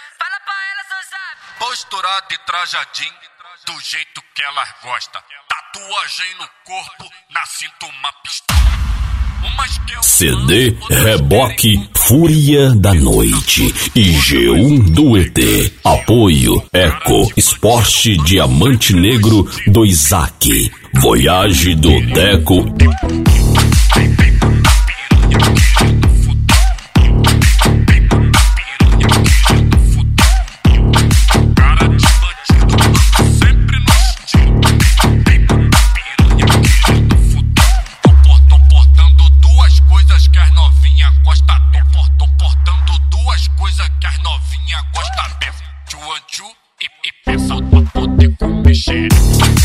Fala pra ela, seu zap. Posturado e trajadinho, do jeito que elas gostam. Tatuagem no corpo, na cinta uma pistola. CD Reboque Fúria da Noite e G1 do ET. Apoio Eco Esporte Diamante Negro do Isaac. Voyage do Deco. E pensa pra poder comer xereca.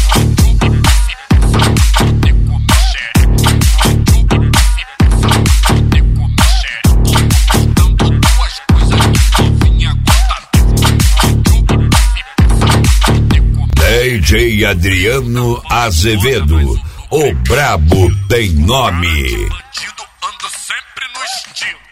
DJ Adriano Azevedo, o brabo tem nome. Bandido anda sempre no estilo.